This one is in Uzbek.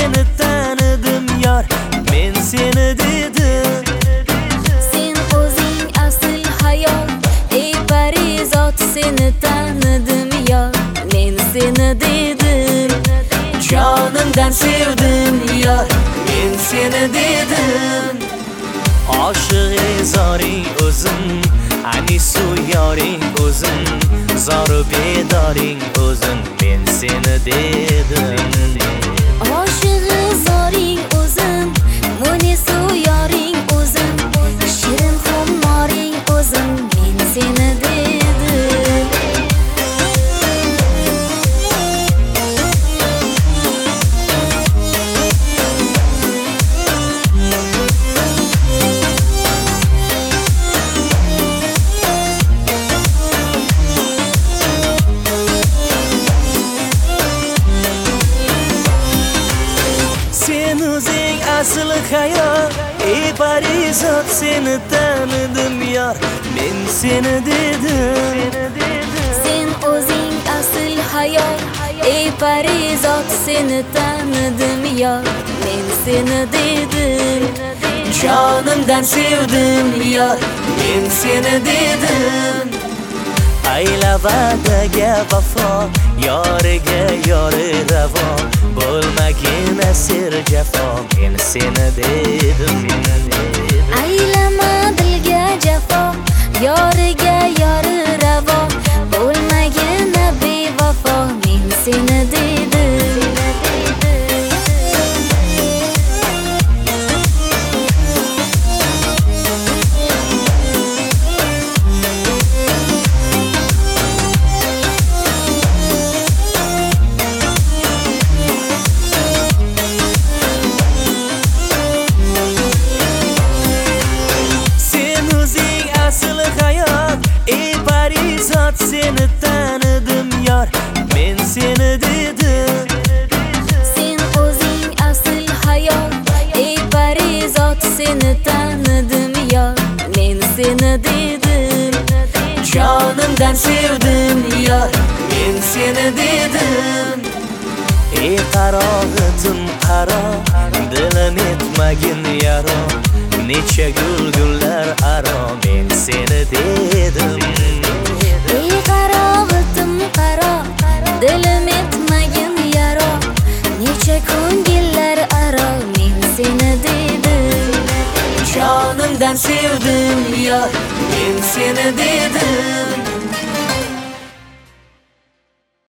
seni tanidim yor, men seni dedim. Sen o'zing asl hayot, ey parizod, seni tanidim yor, men seni dedim. Jonimdan sevdim yor, men seni dedim. Oshiq zoring o'zim, anisu yoring o'zim, zoru bedoring o'zim, men seni dedim. Oshig'i zoring o'zim, munisu yoring o'zim, shirin xumoring o'zim, men seni dedim. Sen o'zing asl hayot, ey parizod, seni tanidim yor, men seni dedim. Sen o'zing asl hayot, ey parizod, seni tanidim yor, men seni dedim. Jonimdan sevdim yor, men seni dedim. Ayla va'daga vafo, yoriga yori ravo, bo'lmagin asir jafo, men seni dedim. Aylama dilga jafo, yoriga yori ravo, bo'lmagin bevafo, men seni dedim. Ey parizod, seni tanidim yor, men seni dedim. Sen o'zing asl hayot, ey parizod, seni tanidim yor, men seni dedim. Jonimdan sevdim yor, men seni dedim. Ey qarog'itim qaro, dilim etmagin yaro, necha gullar aro, men seni dedim. Ey qarog'itim qaro, dilim etmagin yaro, necha ko'ngillar aro, men seni dedim. Jonimdan sevdim yor, men seni dedim.